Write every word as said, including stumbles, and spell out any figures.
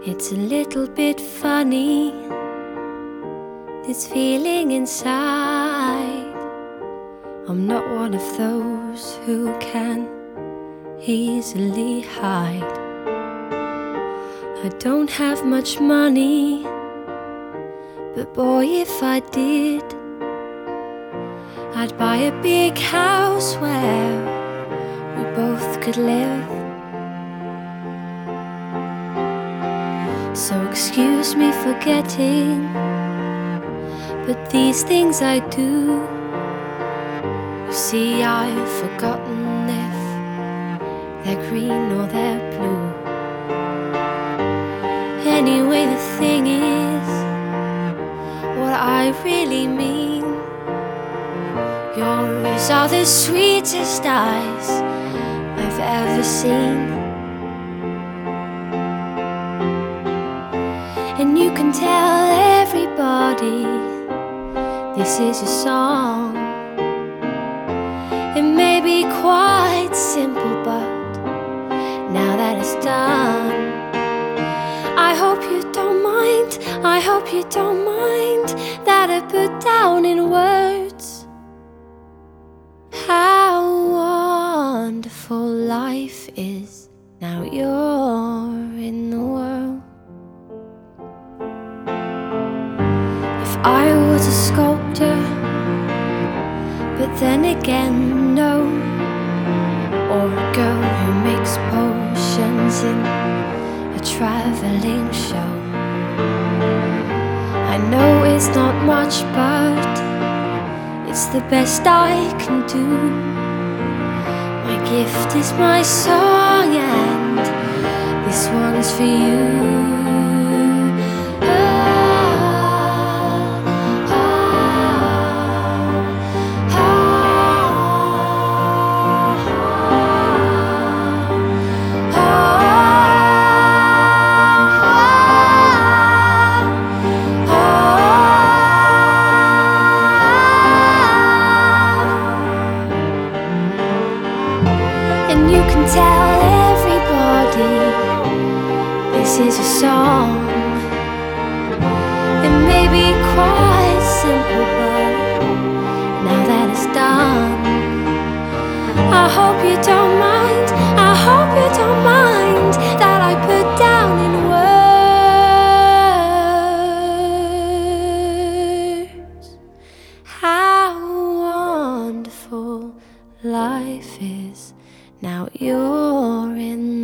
It's a little bit funny, this feeling inside. I'm not one of those who can easily hide. I don't have much money, but boy, if I did, I'd buy a big house where we both could live. So excuse me for getting, but these things I do. You see, I've forgotten if they're green or they're blue. Anyway, the thing is, what I really mean, yours are the sweetest eyes I've ever seen. And you can tell everybody this is a song. It may be quite simple, but now that it's done, I hope you don't mind, I hope you don't mind that I put down in words how wonderful life is now you're in the world. If I was a sculptor, but then again no, or a girl who makes potions in a traveling show. I know it's not much, but it's the best I can do. My gift is my song, and this one's for you. And you can tell everybody this is a song. It may be quite simple, but now that it's done, I hope you don't mind, I hope you don't mind that I put down in words how wonderful life is now you're in